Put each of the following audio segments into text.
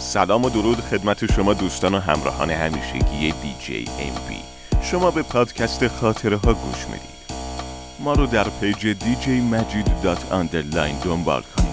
سلام و درود خدمت شما دوستان و همراهان همیشگی دیجی MB. شما به پادکست خاطره ها گوش میدید. ما رو در پیج djmajid.underline دنبال کنید.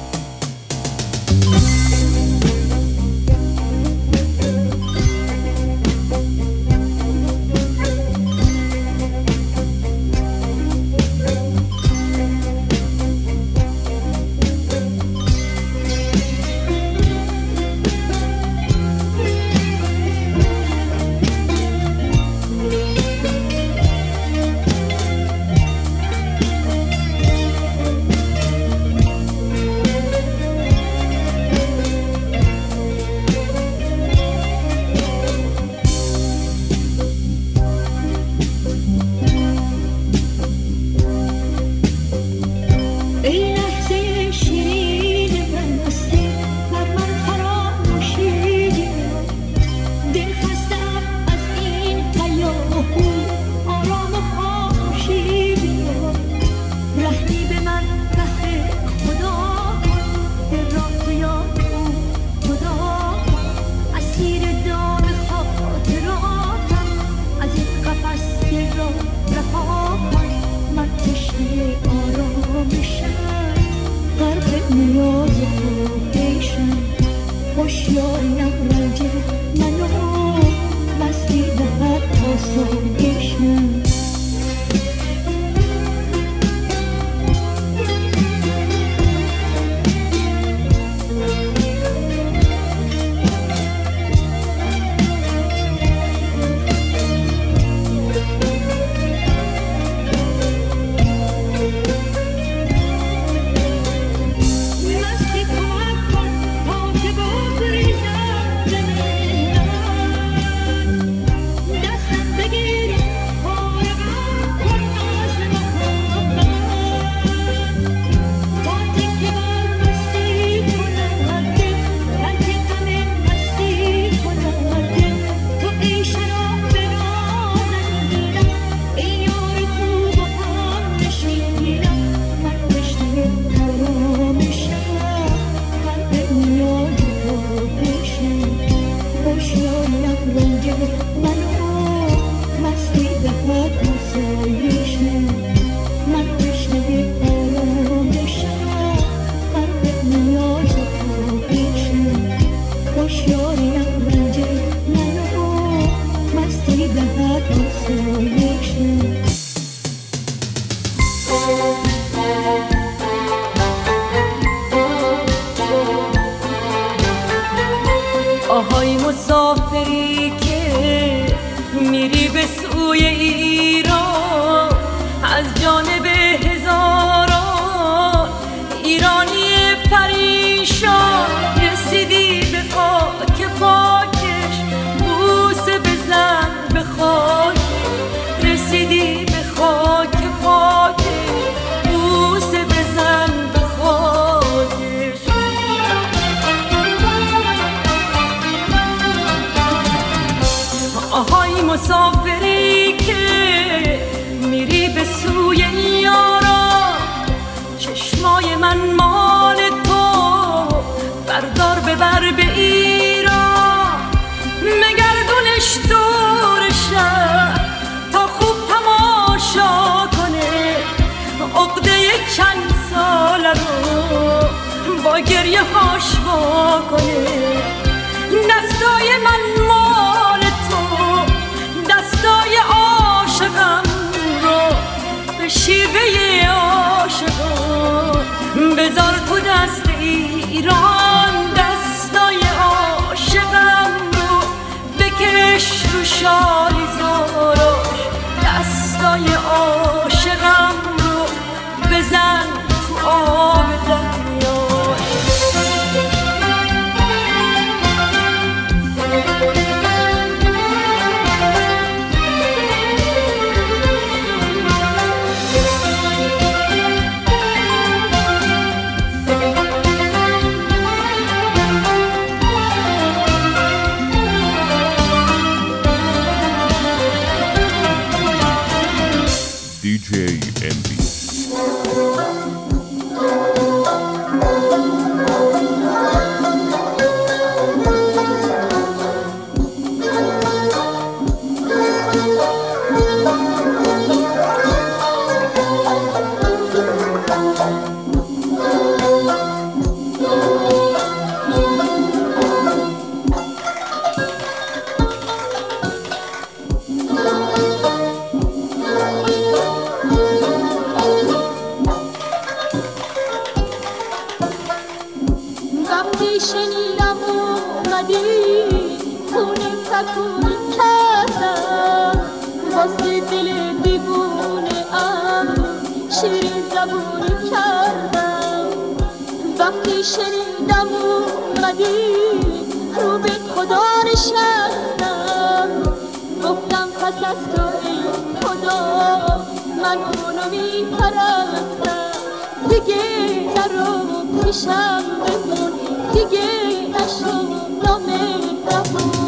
آهای مسافری که میری به سوی ایران، از جانب هزاران ایرانی پریشان رسیدی به خاک پاکش، بوسه بزن به خاک، رسیدی به خاک پاکش، بوسه بزن به خاکش. اومدی خونه تکون کردم واسه دل دیوونه شیرین زبونی کردم وقتی شنیدم اومدی رو به خدا نشستم گفتم پس از تو ای خدا من اونو میپرستم دیگه نرو پیشم بمون دیگه نشو نامهربون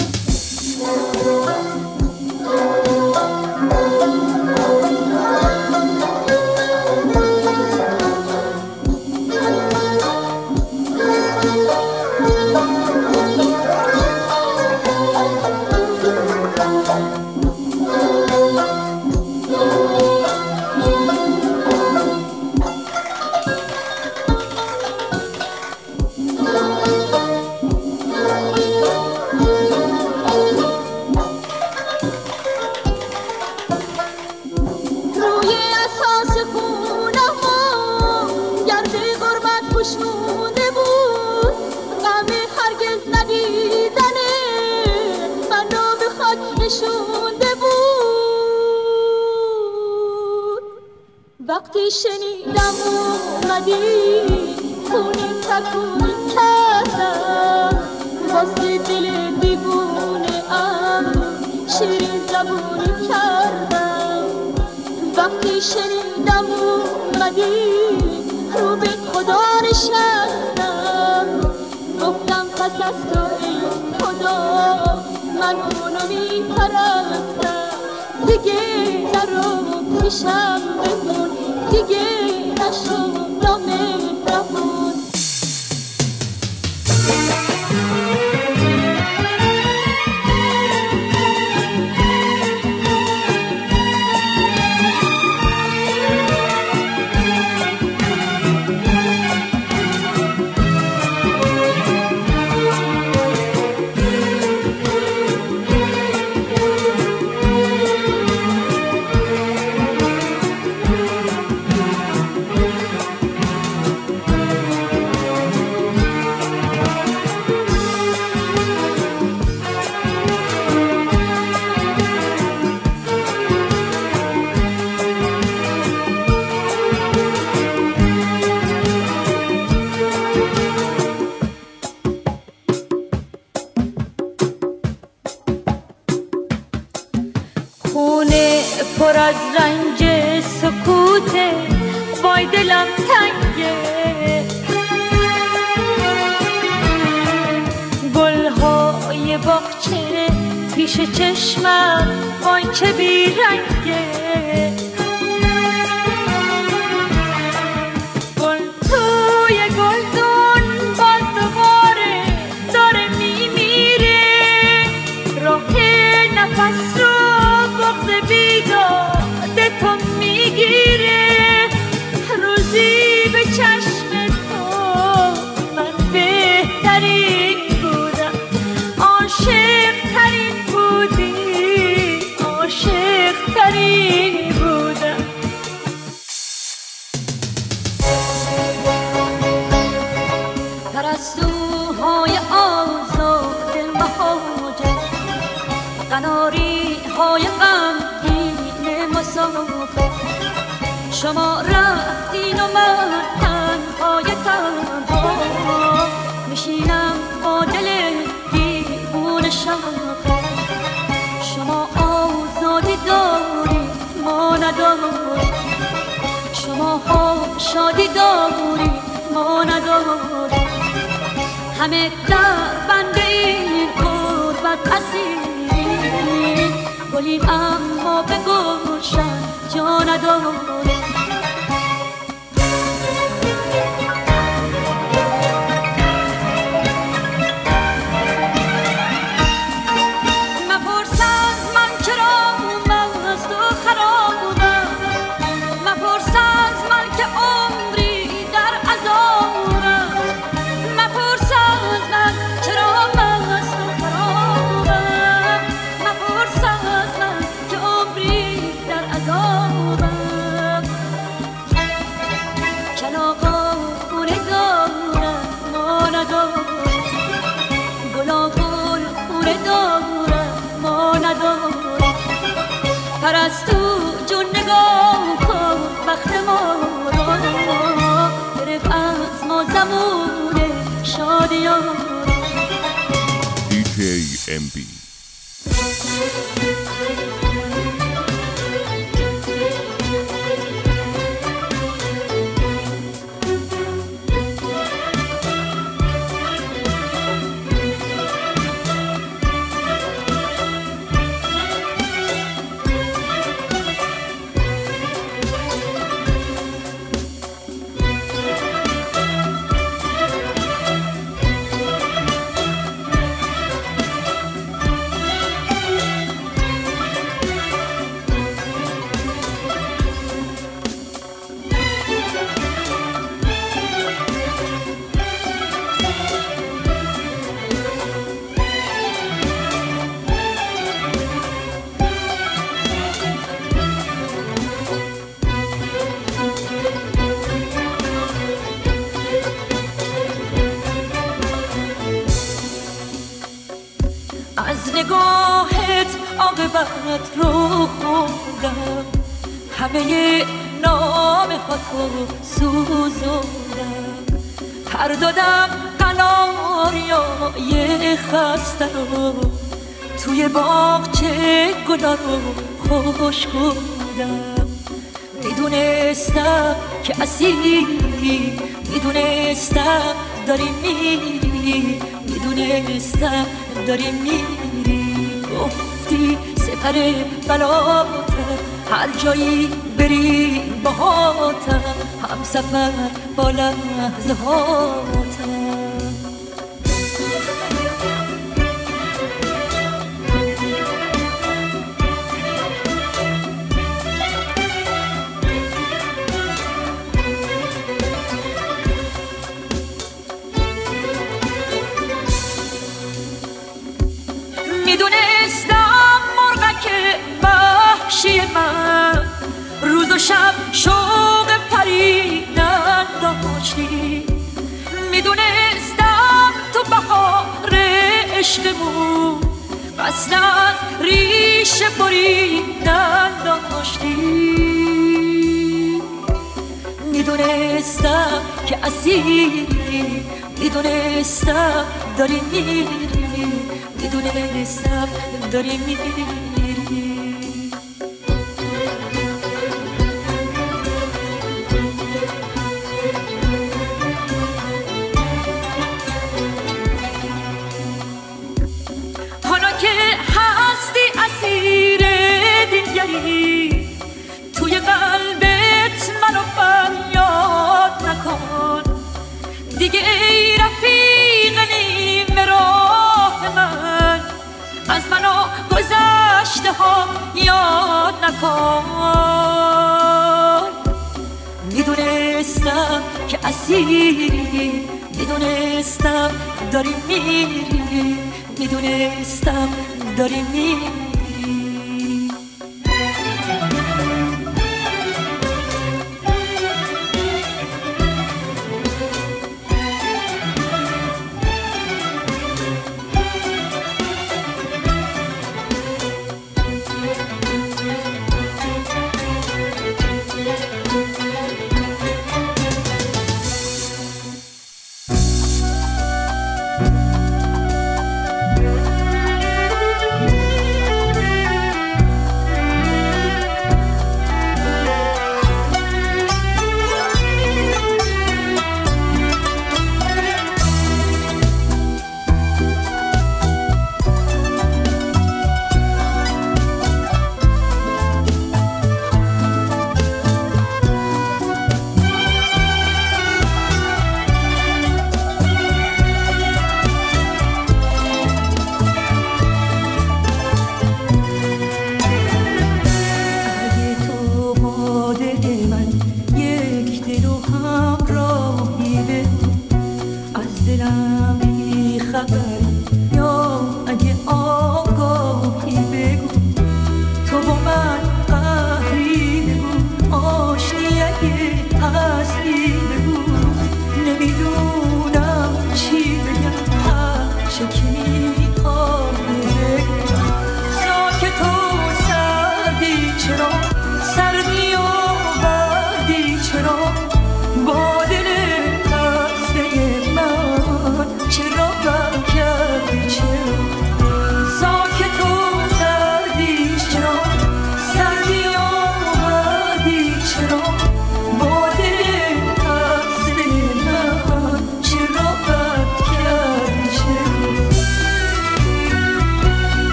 وقتی شنیدم اومدی خونه تکون کردم واسه دل دیوونه شیرین زبونی کردم وقتی شنیدم اومدی رو به خدا نشستم گفتم پس از تو ای خدا من اونو میپرستم دیگه نرو پیشم بمون دیگه نشو نامهربون خونه پر از رنج سکوته وای دلم تنگه گلهای باغچه پیش چشمم وای چه بیرنگه گل توی گلدون باز دوباره داره میمیره راه نفس رو بغض بیداد تو میگیره روزی به چشم تو من بهترین بودم عاشق ترین بودی عاشق ترین بودم پرستوهای آزاد مهاجر قناری های غمگین مسافر شما رفتین و من تنهای تنها میشینم با دل دیوون شاخه شما آزادی دارید ما نداریم شما ها شادی دارید ما نداریم همه در بند این غربت اسیریم گلیم اما به گلشن جا نداریم مپرس از من چرا مست و خرابم مپرس از من که عمری در عذابم مپرس از من چرا مست و خرابم مپرس از من که عمری در عذابم پرستو جون نگاه کن وقت ما را گرفت از ما زمون شادیان DJ MB. از نگاهت عاقبت رو خوندم همه نامه ها تو سوزوندم پر دادم قناریای خسته رو توی باغچه گلا رو خوش کندم میدونستم که اسیری میدونستم داری میری میدونستم داری میری گفتی سپر بلاتم هر جایی بری باهاتم هم سفر با لحظه هاتم میدونستم مرغک وحشی من روز و شب شوق پریدن داشتی میدونستم تو بهار عشقمون قصد از ریشه بریدن داشتی میدونستم که اسیری میدونستم داری میری میدونستم داری میری حالا که هستی اسیر دیگری توی قلبت منو فریاد نکن دیگه ای رفیق نیم راه من از منو گذشته ها یاد نکن میدونستم که اسیری میدونستم داری میری میدونستم داری میری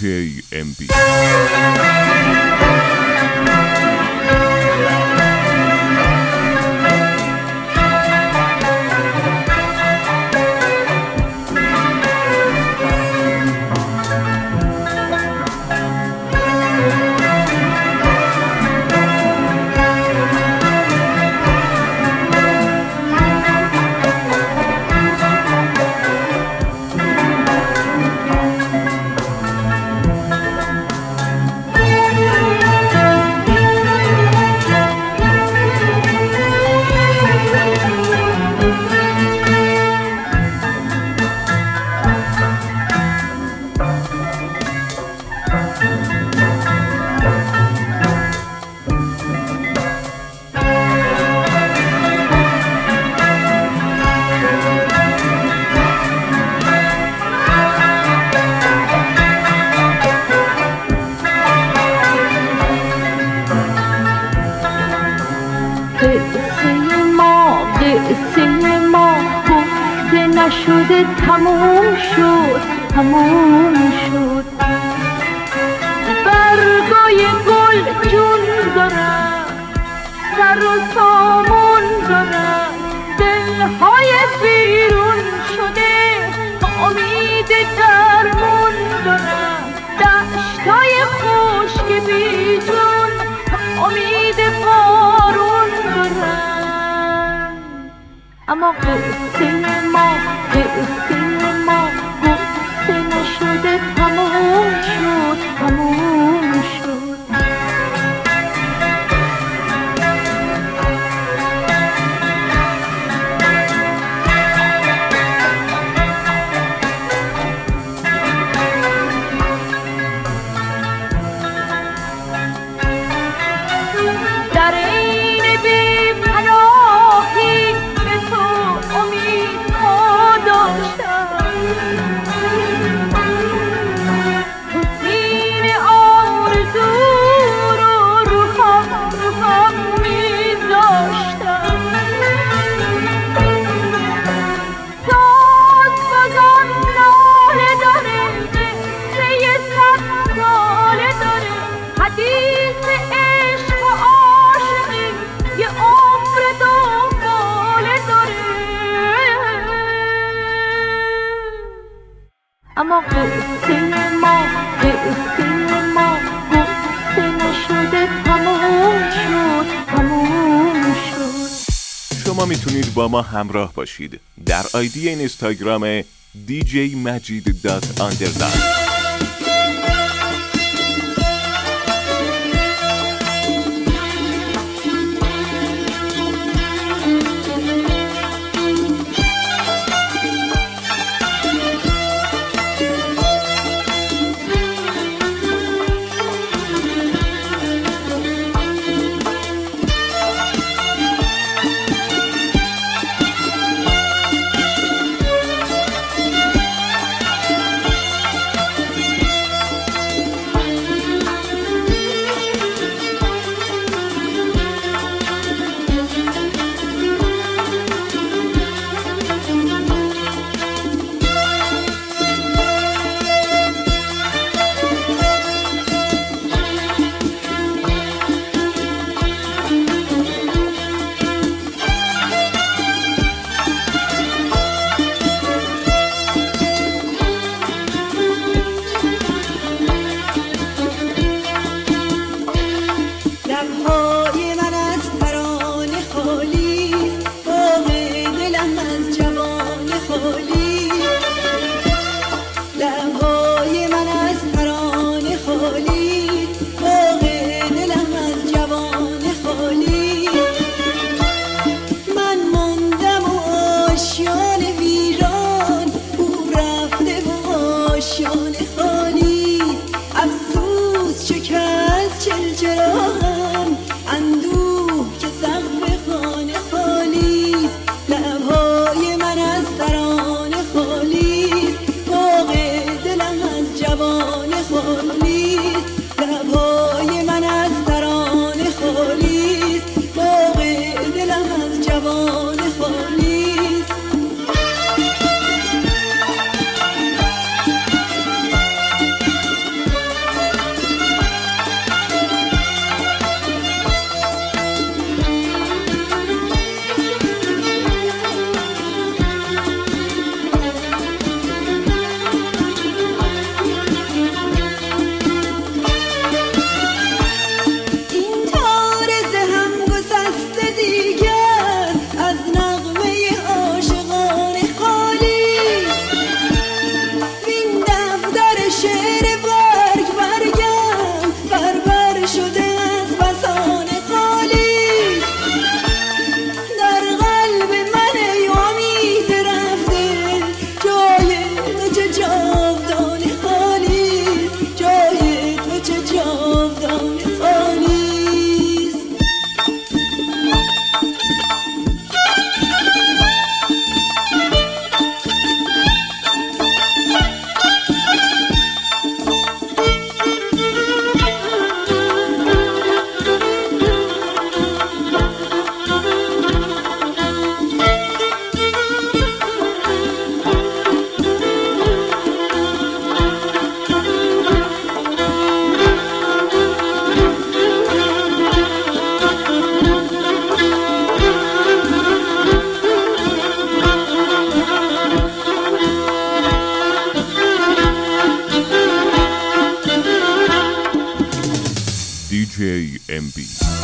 MB. نشده تموم شد برگای گل جون دارن سر و سامون دارن دلهای بیرون شده امید درمون دارن دشتای خشک بی جون امید بارون دارن اما قصه ما گفته نشده تموم شد در این بی پناهی به تو امید داشتم تو سینه آرزو رو هم می‌ذاشتم ساز بازان ناله داره قصه 100 ساله داره حدیث عشق و عاشقی یه عمر دنباله داره اما قصه ما گفته نشده تموم شد شما میتونید با ما همراه باشید در آیدی اینستاگرام djmajid.underline. MB.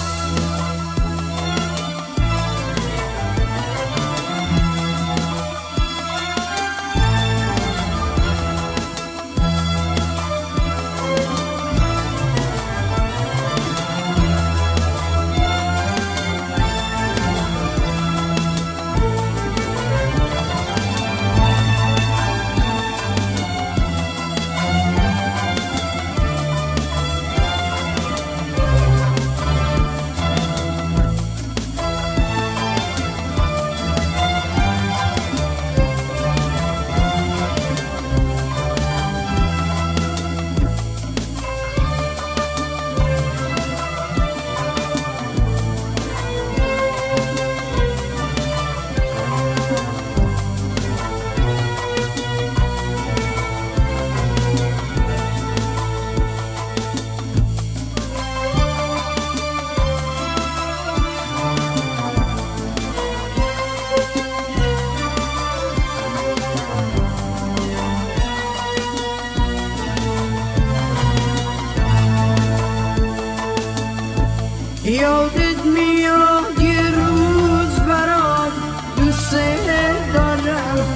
یادت میاد یه روز برات دوست دارم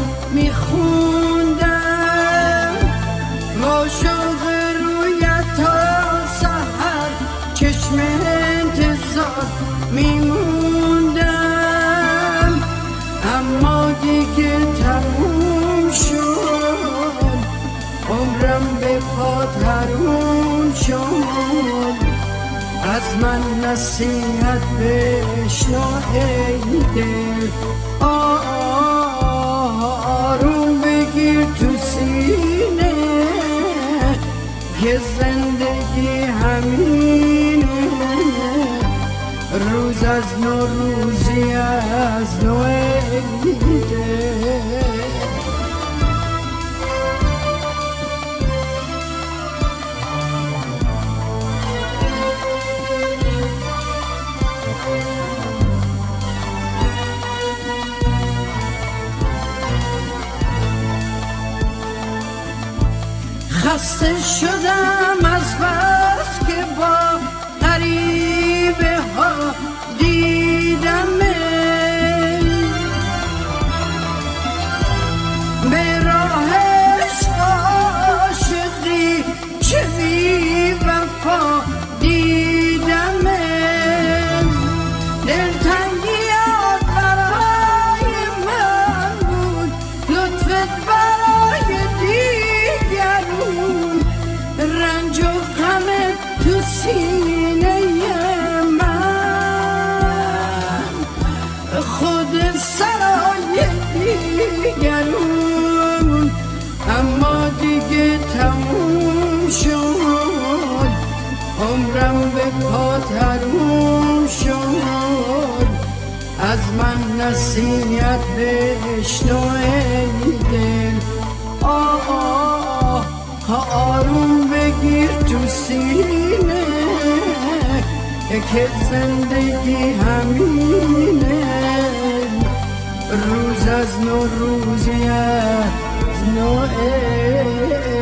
میخوندم عاشق رویت تا سحر چشم انتظار میموندم اما دیگه تموم شد عمرم به پات حروم شد از من نصیحت بشنو ای دل آروم بگیر تو سینه که زندگی همینه روز از نو روزی از نو ای دل خسته شدم از بس که با غریبه ها دیدم به راه عاشقی چه بی وفا دیدم دلتنگیات برای من بود لطفت برای دیگرون رنج و غمت تو سینه من خود سرای دیگرون اما دیگه تموم شد عمرم به پات حروم شد از من نصیحت بشنو ای دل آروم بگیر تو سینه که زندگی همینه روز از نو روزی از نو